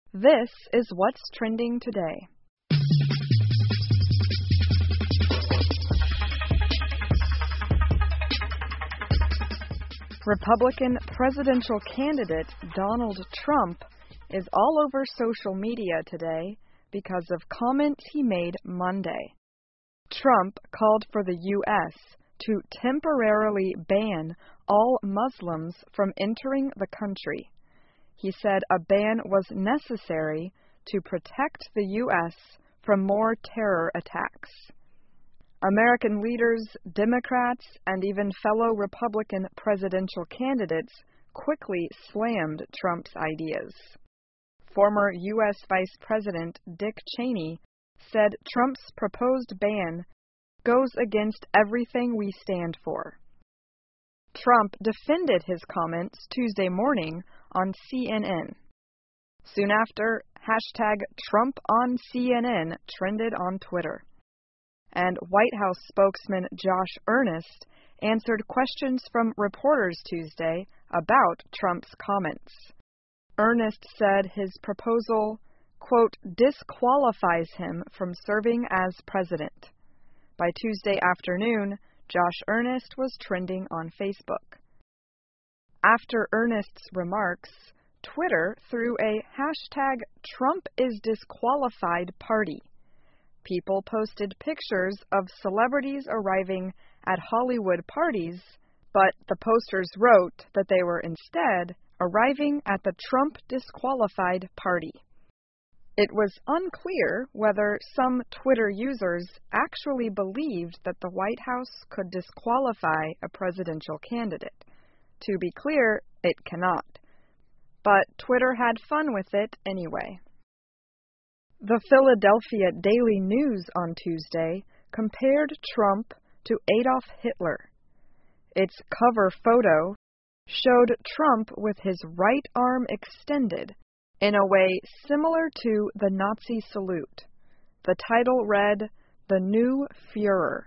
This is what's trending today. Republican presidential candidate Donald Trump is all over social media today because of comments he made Monday. Trump called for the U.S. to temporarily ban all Muslims from entering the country. He said a ban was necessary to protect the U.S. from more terror attacks. American leaders, Democrats, and even fellow Republican presidential candidates quickly slammed Trump's ideas. Former U.S. Vice President Dick Cheney said Trump's proposed ban goes against everything we stand for. Trump defended his comments Tuesday morning on CNN. Soon after, #TrumpOnCNN trended on Twitter. And White House spokesman Josh Earnest answered questions from reporters Tuesday about Trump's comments. Earnest said his proposal, quote, disqualifies him from serving as president. By Tuesday afternoon, Josh Earnest was trending on Facebook. After Earnest's remarks, Twitter threw a #TrumpIsDisqualified party. People posted pictures of celebrities arriving at Hollywood parties, but the posters wrote that they were instead arriving at the Trump disqualified party. It was unclear whether some Twitter users actually believed that the White House could disqualify a presidential candidate. To be clear, it cannot. But Twitter had fun with it anyway. The Philadelphia Daily News on Tuesday compared Trump to Adolf Hitler. Its cover photo showed Trump with his right arm extended in a way similar to the Nazi salute. The title read, "The New Führer."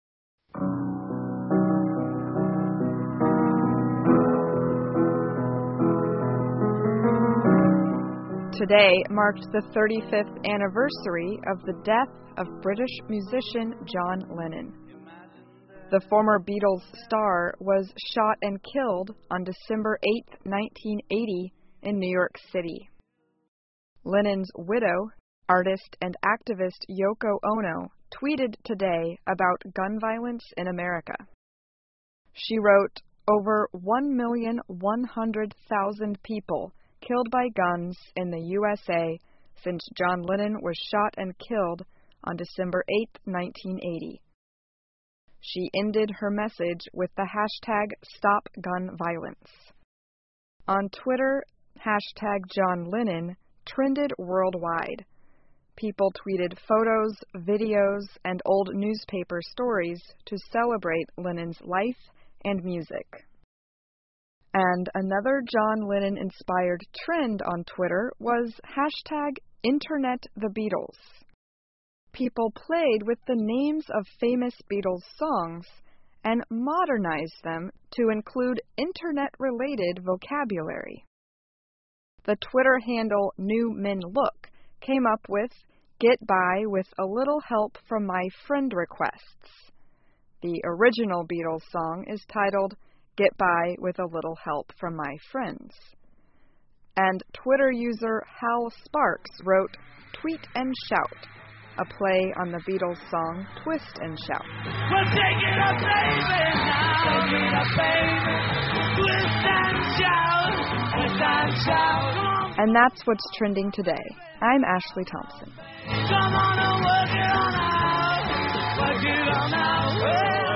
Today marked the 35th anniversary of the death of British musician John Lennon. The former Beatles star was shot and killed on December 8, 1980, in New York City. Lennon's widow, artist and activist Yoko Ono, tweeted today about gun violence in America. She wrote, "Over 1,100,000 people killed by guns in the USA since John Lennon was shot and killed on December 8, 1980. She ended her message with the #StopGunViolence. On Twitter, #JohnLennon trended worldwide. People tweeted photos, videos, and old newspaper stories to celebrate Lennon's life and music. And another John Lennon-inspired trend on Twitter was #InternetTheBeatles. People played with the names of famous Beatles songs and modernized them to include internet-related vocabulary. The Twitter handle New Men Look came up with "Get by with a little help from my friend requests." The original Beatles song is titled "Get by with a little help from my friends." And Twitter user Hal Sparks wrote "Tweet and Shout," a play on the Beatles song Twist and Shout. Well, take it up, baby, now. Take it up, baby. Twist and shout. Twist and shout. And that's what's trending today. I'm Ashley Thompson. Come on and work it on out. Work it on out.